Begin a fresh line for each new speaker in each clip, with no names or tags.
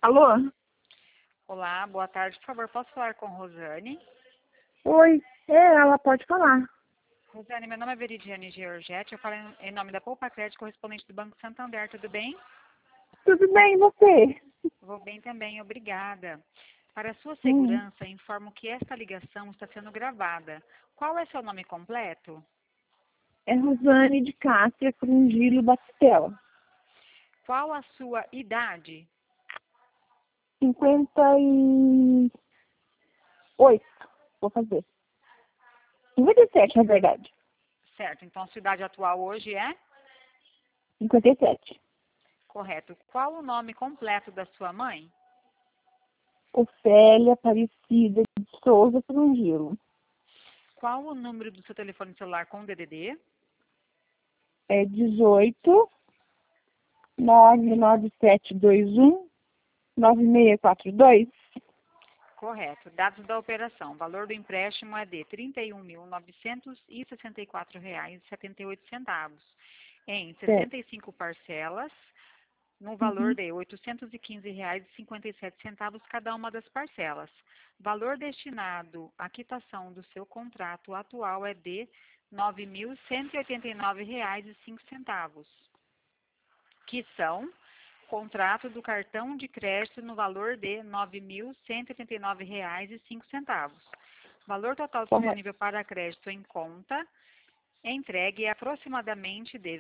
Alô?
Olá, boa tarde. Por favor, posso falar com Rosane?
Oi, ela pode falar.
Rosane, meu nome é Veridiane Georgette. Eu falo em nome da Poupa Crédito, correspondente do Banco Santander. Tudo bem?
Tudo bem, e você?
Vou bem também, obrigada. Para sua
Hum,
segurança, informo que esta ligação está sendo gravada. Qual é seu nome completo?
É Rosane de Cássia Frungilo Batistella.
Qual a sua idade?
58, vou fazer. 57, na verdade.
Certo, então sua idade atual hoje é?
57.
Correto. Qual o nome completo da sua mãe?
Ofélia Aparecida de Souza Frungilo.
Qual o número do seu telefone celular com DDD?
É 18 99721 9642.
Correto. Dados da operação. Valor do empréstimo é de R$ 31.964,78 em
Certo.
65 parcelas, no valor
Uhum.
de R$ 815,57 cada uma das parcelas. Valor destinado à quitação do seu contrato atual é de R$ 9.189,05, que são contrato do cartão de crédito no valor de R$ 9.189,05. Valor total
Correto.
disponível para crédito em conta entregue é aproximadamente de R$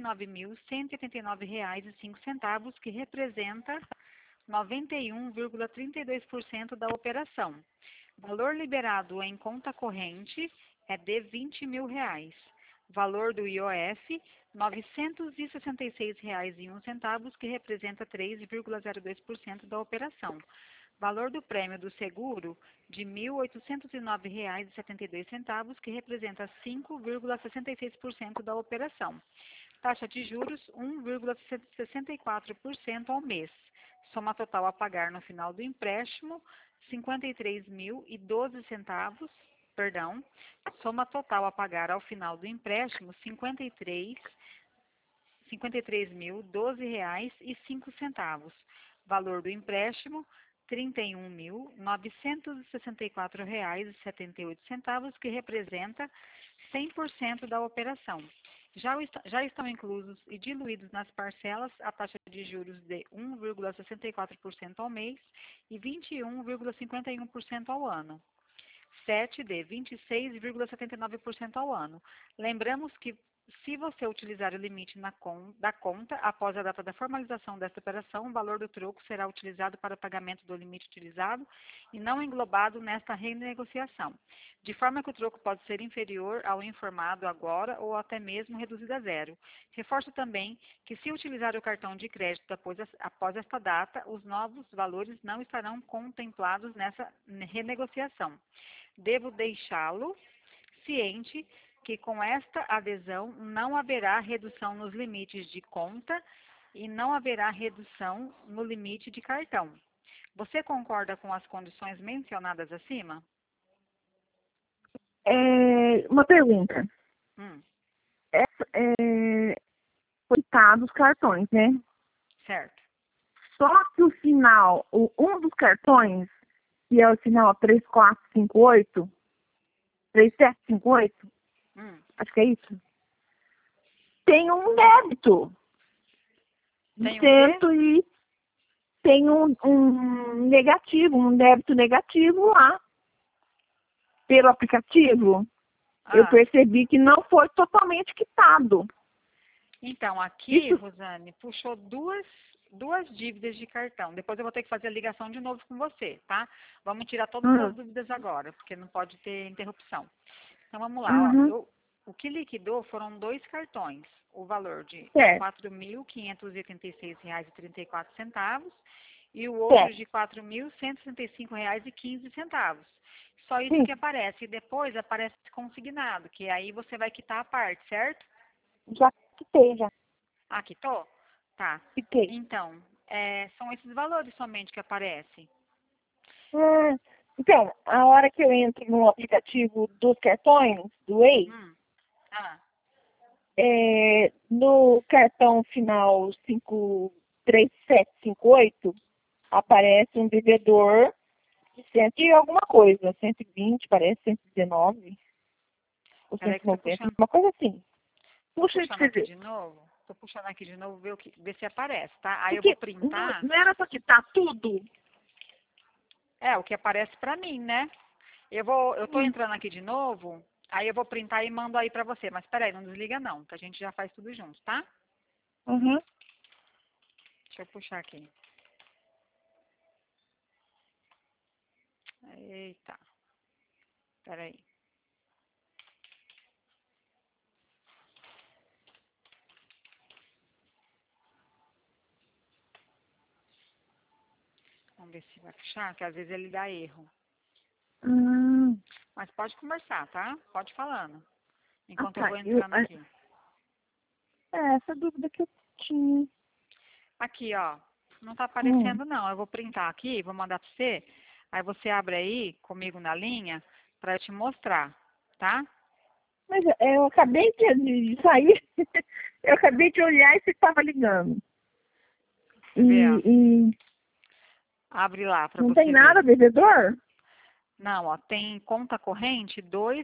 29.189,05, que representa 91,32% da operação. Valor liberado em conta corrente é de R$ 20.000. Valor do IOF, R$ 966,01, que representa 3,02% da operação. Valor do prêmio do seguro, de R$ 1.809,72, que representa 5,66% da operação. Taxa de juros, 1,64% ao mês. Soma total a pagar no final do empréstimo, R$ 53.012, perdão. Soma total a pagar ao final do empréstimo, R$ 53.012,05. Valor do empréstimo, R$ 31.964,78, que representa 100% da operação. Já estão inclusos e diluídos nas parcelas a taxa de juros de 1,64% ao mês e 21,51% ao ano. 7 de 26,79% ao ano. Lembramos que, se você utilizar o limite da conta após a data da formalização desta operação, o valor do troco será utilizado para pagamento do limite utilizado e não englobado nesta renegociação, de forma que o troco pode ser inferior ao informado agora ou até mesmo reduzido a zero. Reforço também que, se utilizar o cartão de crédito após esta data, os novos valores não estarão contemplados nessa renegociação. Devo deixá-lo ciente que, com esta adesão, não haverá redução nos limites de conta e não haverá redução no limite de cartão. Você concorda com as condições mencionadas acima?
Uma pergunta.
Hum,
Coitado dos cartões, né?
certo.
Só que o final, um dos cartões, que é o final 3458, 3758,
Hum,
acho que é isso, tem um débito de
tem o quê?
cento e tem um negativo, um débito negativo lá pelo aplicativo. Eu
Ah,
percebi que não foi totalmente quitado.
então, aqui,
Isso,
Rosane, puxou duas dívidas de cartão. Depois eu vou ter que fazer a ligação de novo com você, tá? Vamos tirar todas as dúvidas agora, porque não pode ter interrupção. Então, vamos lá. Ó.
uhum,
O que liquidou foram dois cartões. O valor de R$
certo,
4.586,34 e o outro
certo,
de R$ 4.165,15. Só isso
sim,
que aparece. E depois aparece consignado, que aí você vai quitar a parte, certo?
já quitei, já
Ah, quitou? Tá.
quitei.
Então, são esses valores somente que aparecem.
Ah, então, a hora que eu entro no aplicativo dos cartões, do Waze,
Hum. Ah,
no cartão final 53758, aparece um devedor de 100 e alguma coisa, 120, parece 119, ou
Peraí que eu tô
190,
puxando,
uma coisa assim.
tô
Puxa aí pra
puxando
você
aqui
ver.
de novo. Tô puxando aqui de novo, ver se aparece, tá? Aí eu vou
Porque não,
printar.
não era pra quitar tudo?
É, o que aparece pra mim, né? Eu tô
Hum.
entrando aqui de novo, aí eu vou printar e mando aí pra você. Mas peraí, não desliga não, que a gente já faz tudo junto, tá?
Uhum.
Deixa eu puxar aqui. Eita, peraí. Vamos ver se vai puxar, que às vezes ele dá erro.
Hum.
Mas pode conversar, tá? Pode falando.
Ah,
Enquanto eu
tá.
vou entrando aqui.
Essa dúvida que eu tinha.
Aqui, ó. Não tá
Hum.
aparecendo não. Eu vou printar aqui, vou mandar pra você. Aí você abre aí comigo na linha pra eu te mostrar, tá?
Mas eu acabei de sair, eu acabei de olhar e você estava ligando.
Quer ver, ó?
E
Abre lá pra
não tem
você ver.
nada devedor?
Não, ó, tem conta corrente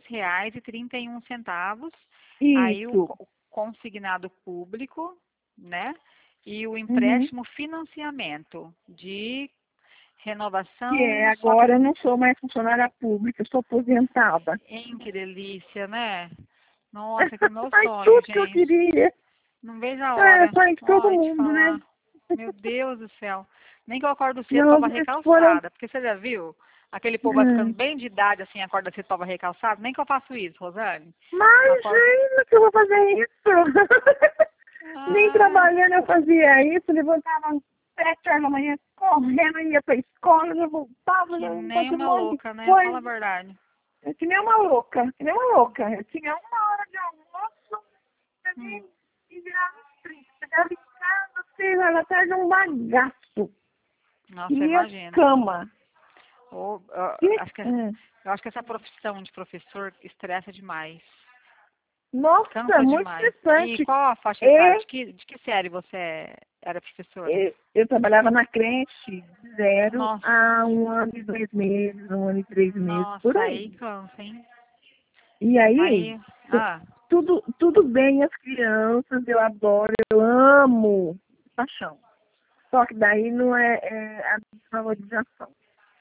R$ 2,31. Aí
Isso.
o consignado público, né? E o
Uhum.
empréstimo financiamento de
Que é,
renovação, só que
agora eu não sou mais funcionária pública, eu sou aposentada.
que delícia, né? Nossa, que é o meu
Ai,
sonho,
tudo que eu
gente.
queria.
Não vejo a
É,
hora.
sonho de todo
Olha, te
mundo, né?
falar. Meu Deus do céu. Nem que eu acordo cedo pra
Nossa,
varrer
se foram.
calçada. Porque você já viu? Aquele povo vai ficando bem de idade, assim, acorda cedo pra varrer calçada. Nem que eu faço isso, Rosane. Eu acordo...
Imagina que eu vou fazer isso. Nem
Ah,
trabalhando eu fazia isso, levantava às 7 horas da manhã, correndo, ia pra escola, já voltava,
que
já
nem
fazia um
uma
monte de
louca, né? Fala a
coisa.
verdade.
Eu tinha uma louca, que nem uma louca. Eu tinha 1 hora de almoço,
Hum.
e virava os 30. Chegava em casa, 6 horas da tarde, um bagaço.
Nossa,
E a
imagina.
cama. E,
Eu acho que essa profissão de professor estressa demais.
nossa,
Cansa
muito
demais. E
estressante.
qual a faixa etária?
E
De que série você era professora?
eu trabalhava na creche de 0
Nossa,
a 1 ano e 2 meses, 1 ano e 3 meses, por
nossa,
aí.
aí cansa, hein?
E aí,
Aí,
tu- tudo bem as crianças, eu adoro, eu amo paixão. Só que daí não é a desvalorização.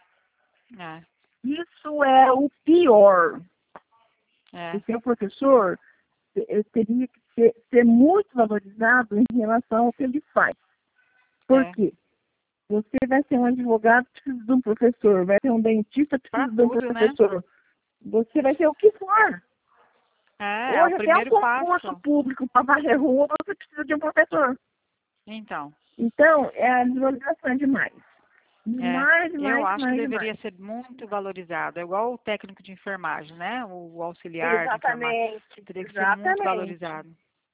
é,
Isso é o pior. O
é,
seu professor teria que ser muito valorizado em relação ao que ele faz. Por
é.
quê? Você vai ser um advogado, precisa de um professor. Vai ser um dentista,
Pra
precisa de um
tudo, né?
professor. Você vai ser o que for.
É o
Hoje, até um
primeiro
concurso
passo.
público para varrer rua, você precisa de um professor.
Então,
Então, é a desvalorização demais.
é.
Demais,
Eu
demais,
acho que
demais,
deveria
demais.
ser muito valorizado. É igual o técnico de enfermagem, né? O auxiliar de enfermagem.
Exatamente,
Teria que ser muito
exatamente,
valorizado.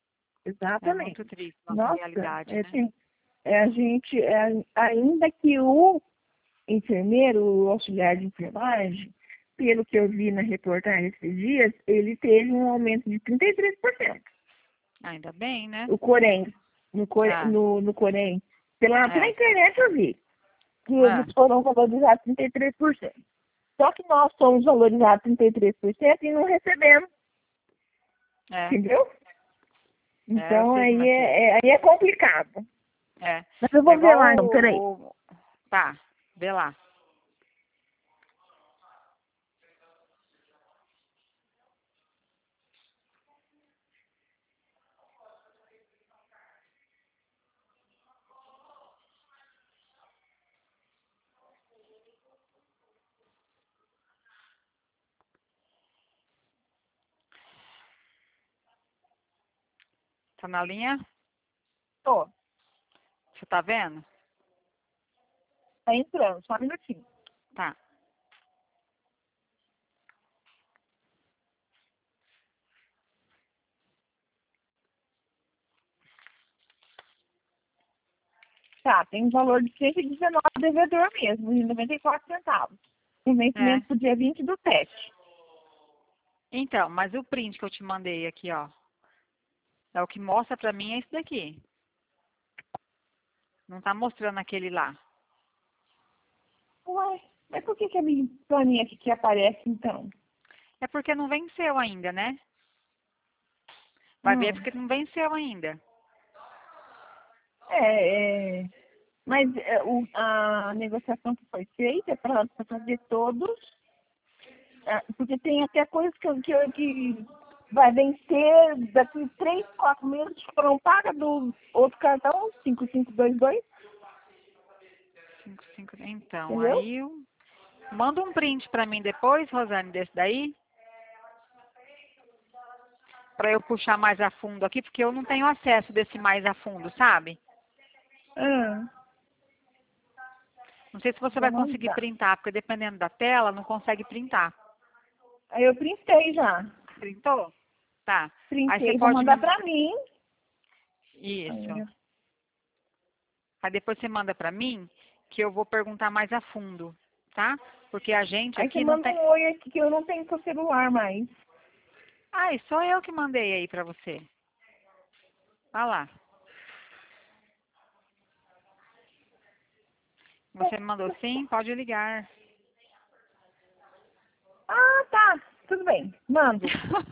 É muito
exatamente.
triste nossa
Nossa,
realidade, né?
assim, a gente, ainda que o enfermeiro, o auxiliar de enfermagem, pelo que eu vi na reportagem esses dias, ele teve um aumento de 33%.
Ainda bem, né?
O Corém,
Ah,
no Corém. Pela
é.
internet eu vi que
Ah,
eles foram valorizados 33%. Só que nós somos valorizados 33% e não recebemos,
é.
entendeu?
É, eu
Então
sei como
aí
é que é.
aí é complicado.
É.
Mas eu
É
vou ver
igual
lá, então, peraí.
Tá, vê lá. Tá na linha?
Tô,
Você tá vendo?
tá entrando, só um minutinho.
Tá.
Tá, tem um valor de 119 devedor mesmo, de 94 centavos. O
É.
vencimento pro dia 20/7.
Então, mas o print que eu te mandei aqui, ó. É o que mostra pra mim é isso daqui. Não tá mostrando aquele lá.
Mas por que a minha planinha aqui que aparece, então?
É porque não venceu ainda, né? Vai ver
Hum.
porque não venceu ainda.
Mas a negociação que foi feita é para fazer todos, porque tem até coisas que vai vencer daqui 3, 4 meses que foram pagas do outro cartão, 5522,
55. Então,
entendeu?
aí manda um print pra mim depois, Rosane, desse daí, pra eu puxar mais a fundo aqui, porque eu não tenho acesso desse mais a fundo, sabe?
Ah,
Não sei se você
vou
vai conseguir
mandar.
printar, porque dependendo da tela, não consegue printar.
Aí eu printei já.
Printou? Tá. Aí você
Printei, vou
pode
mandar
me...
para mim.
Isso.
Aí,
Aí depois você manda pra mim, que eu vou perguntar mais a fundo, tá? Porque a gente
aí você
aqui não
manda
tem...
um oi aqui que eu não tenho seu celular mais.
Ai, sou eu que mandei aí pra você. Olha lá. Você me mandou sim? Pode ligar.
Ah, tá. Tudo bem. Mando.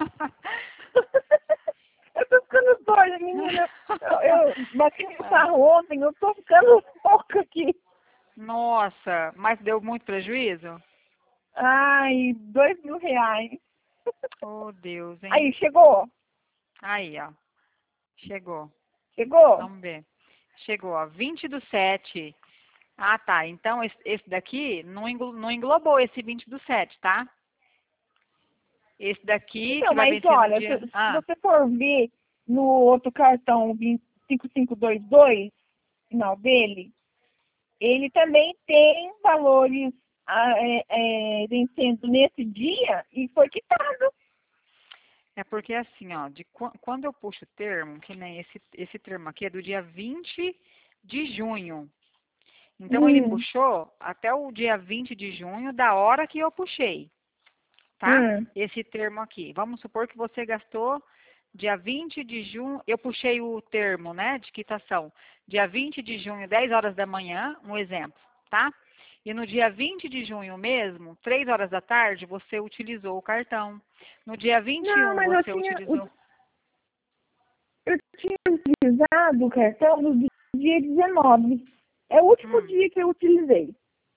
Eu tô ficando doida, menina. Eu bati no carro ontem, eu tô ficando louca aqui.
Nossa, mas deu muito prejuízo?
Ai, R$ 2.000.
Oh, Deus, hein?
Aí, chegou?
Aí, ó. Chegou.
Chegou?
Vamos ver. Chegou, ó. 20/7. Ah, tá. Então, esse daqui não englobou esse 20/7, tá? Esse daqui,
Então,
que vai
mas
vencer no
olha,
dia...
se
Ah,
você for ver no outro cartão 5522, final dele, ele também tem valores vencendo nesse dia e foi quitado.
é porque assim, ó, quando eu puxo o termo, que nem esse termo aqui é do dia 20 de junho. Então, ele
Hum,
puxou até o dia 20 de junho da hora que eu puxei, tá?
hum,
Esse termo aqui. Vamos supor que você gastou dia 20 de junho, eu puxei o termo, né, de quitação, dia 20 de junho, 10 horas da manhã, um exemplo, tá? E no dia 20 de junho mesmo, 3 horas da tarde, você utilizou o cartão. No dia
não,
21,
mas
você utilizou.
eu tinha utilizado o cartão no dia 19. É o último
Hum,
dia que eu utilizei.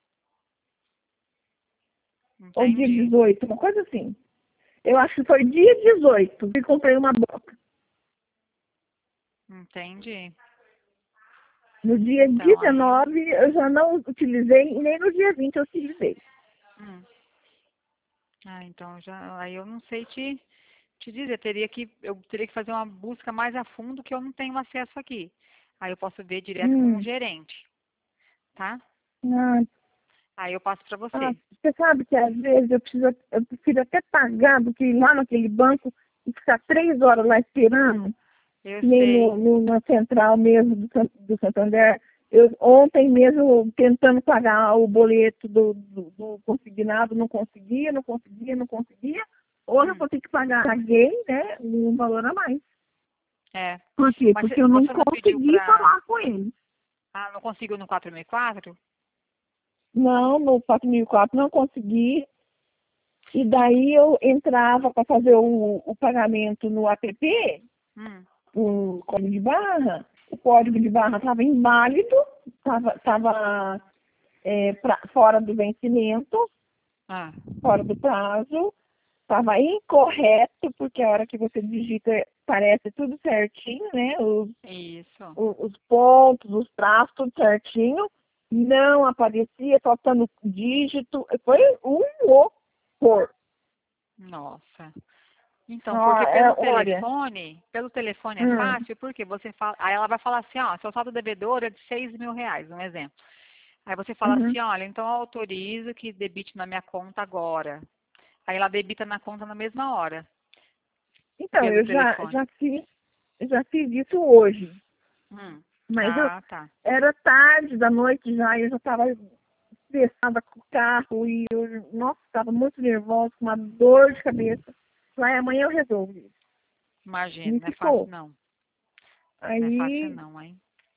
Ou dia
entendi,
18, uma coisa assim. Eu acho que foi dia 18 que comprei uma bota.
entendi.
No dia
Então, aí.
19 eu já não utilizei e nem no dia 20 eu utilizei.
Hum. Ah, então já, aí eu não sei te dizer, eu teria que fazer uma busca mais a fundo que eu não tenho acesso aqui. Aí eu posso ver direto com o
Hum,
gerente, tá?
ah,
Aí eu passo para você.
você sabe que às vezes eu prefiro até pagar do que ir lá naquele banco e ficar 3 horas lá esperando,
Eu
que nem
sei.
na central mesmo do Santander. Eu, ontem mesmo, tentando pagar o boleto do consignado, não conseguia, não conseguia, não conseguia. Hoje eu
Hum,
vou ter que pagar, paguei, né, um valor a mais.
é.
Por quê?
Mas
Porque eu não
você não pediu
consegui
pra.
falar com ele.
Ah, não consigo no 4004?
Não, no 4004 não consegui. E daí eu entrava para fazer o pagamento no app,
Hum.
o código de barra. O código de barra estava inválido, estava fora do vencimento,
Ah,
fora do prazo, estava incorreto, porque a hora que você digita parece tudo certinho, né?
isso.
Os pontos, os traços, tudo certinho. Não aparecia, faltando dígito. Foi um horror.
Nossa. Então, porque
Ah, olha,
pelo telefone é
hum,
fácil, porque você fala, aí ela vai falar assim, ó, seu saldo devedor é de R$ 6.000, um exemplo. Aí você fala
uhum.
assim, olha, então eu autorizo que debite na minha conta agora. Aí ela debita na conta na mesma hora,
Então,
pelo
eu
telefone.
já fiz isso hoje, mas
Ah, tá.
era tarde da noite já, e eu já estava estressada com o carro e eu, nossa, estava muito nervosa, com uma dor de cabeça. Lá amanhã eu resolvo isso.
Imagina,
Me
não é fácil
ficou.
não. Não é fácil
Aí
não, hein?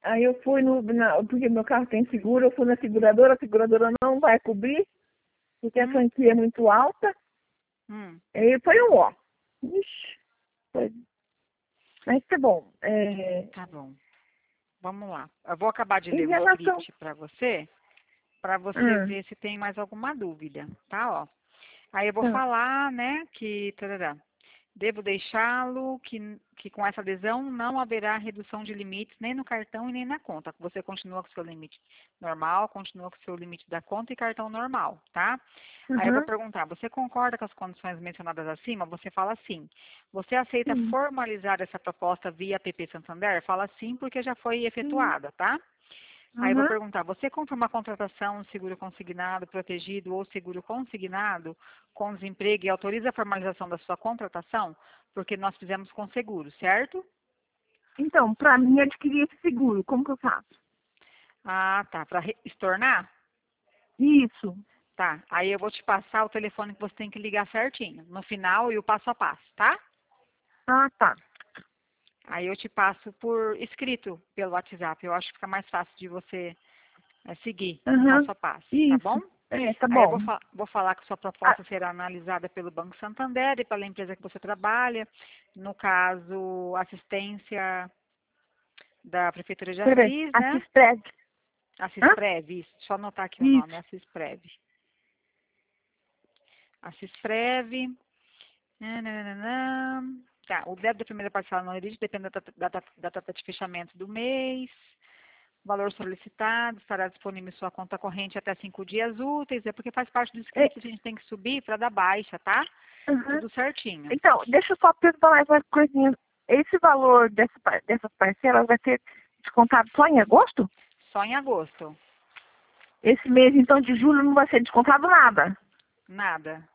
Aí eu fui porque meu carro tem seguro, eu fui na seguradora, a seguradora não vai cobrir, porque a franquia é muito alta. Aí foi um ó. Ixi, foi. Mas tá bom.
Tá bom. Vamos lá. Eu vou acabar de
Em
ler o
relação.
script para você
Ah,
ver se tem mais alguma dúvida, tá? Ó. Aí eu vou
tá.
falar, né, que tarará, devo deixá-lo que com essa adesão não haverá redução de limites nem no cartão e nem na conta. Você continua com o seu limite normal, continua com o seu limite da conta e cartão normal, tá? Aí eu vou
Aham.
perguntar, você concorda com as condições mencionadas acima? Você fala sim. Você aceita
Sim.
formalizar essa proposta via PP Santander? Fala sim, porque já foi
Sim.
efetuada, tá? Aí eu vou
Aham.
perguntar, você confirma a contratação, seguro consignado, protegido ou seguro consignado com desemprego e autoriza a formalização da sua contratação? Porque nós fizemos com seguro, certo?
Então, para mim adquirir esse seguro, como que eu faço?
Ah, tá. Para estornar?
Isso.
Tá. Aí eu vou te passar o telefone que você tem que ligar certinho, no final e o passo a passo, tá?
Ah, tá.
Aí eu te passo por escrito pelo WhatsApp. Eu acho que fica mais fácil de você seguir o
Aham.
passo a passo, tá bom?
Isso. Tá
Aí eu
bom.
vou falar que sua
Ah,
proposta será analisada pelo Banco Santander e pela empresa que você trabalha, no caso, assistência da Prefeitura de
peraí.
Assis, né?
Assistred. Hã?
Assisprev, isso. Deixa eu anotar aqui o nome,
Isso.
Assisprev. Assisprev. Nananana. Tá, o débito da primeira parcela não existe, depende da data de fechamento do mês. Valor solicitado estará disponível em sua conta corrente até 5 dias úteis. É porque faz parte do
É,
script, a gente tem que subir para dar baixa, tá?
aham.
Tudo certinho.
Então, deixa eu só perguntar mais uma coisinha. Esse valor dessas parcelas vai ser descontado só em agosto?
Só em agosto.
Esse mês, então, de julho não vai ser descontado nada.
Nada.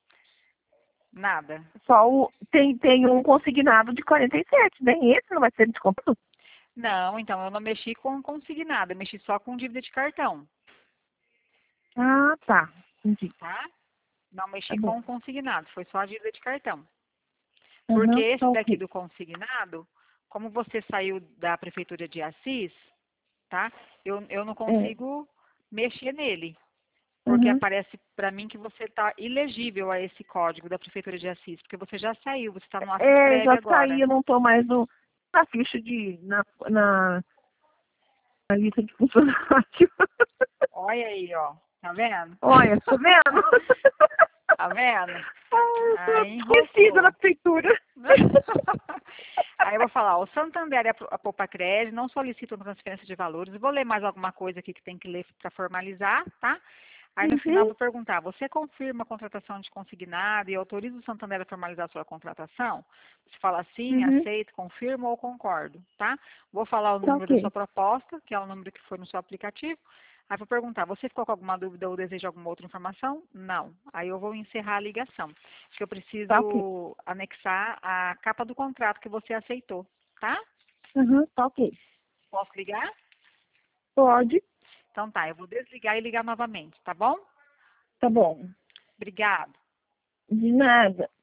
Nada.
Só tem um consignado de 47, nem esse não vai ser descontado.
Não, então eu não mexi com consignado, eu mexi só com dívida de cartão,
Ah, tá. Entendi.
tá? Não
Tá
mexi
bom.
com consignado, foi só a dívida de cartão. Porque
Aham, tá
esse daqui
ok.
do consignado, como você saiu da prefeitura de Assis, tá? Eu não
É.
consigo mexer nele. Porque
Uhum.
aparece para mim que você está ilegível a esse código da Prefeitura de Assis, porque você já saiu, você está no Assis
É,
Prévio
já saí,
agora.
eu não tô mais na ficha na lista de funcionário.
Olha aí, ó. Tá vendo?
Olha, tá vendo?
Tá vendo?
Ah, eu tô
Aí
esquecida na
enroscou.
prefeitura.
Aí eu vou falar, o Santander e a Popacred não solicitam transferência de valores. Vou ler mais alguma coisa aqui que tem que ler para formalizar, tá? Aí no final eu
Uhum,
vou perguntar, você confirma a contratação de consignado e autoriza o Santander a formalizar a sua contratação? Você fala sim,
uhum,
aceito, confirmo ou concordo, tá? Vou falar o
tá
número da
ok.
sua proposta, que é o número que foi no seu aplicativo. Aí vou perguntar, você ficou com alguma dúvida ou deseja alguma outra informação? Não. Aí eu vou encerrar a ligação, porque eu
Tá ok.
preciso anexar a capa do contrato que você aceitou, tá?
Uhum, tá ok.
Posso ligar?
Pode,
Então tá, eu vou desligar e ligar novamente, tá bom?
tá bom.
Obrigada.
De nada.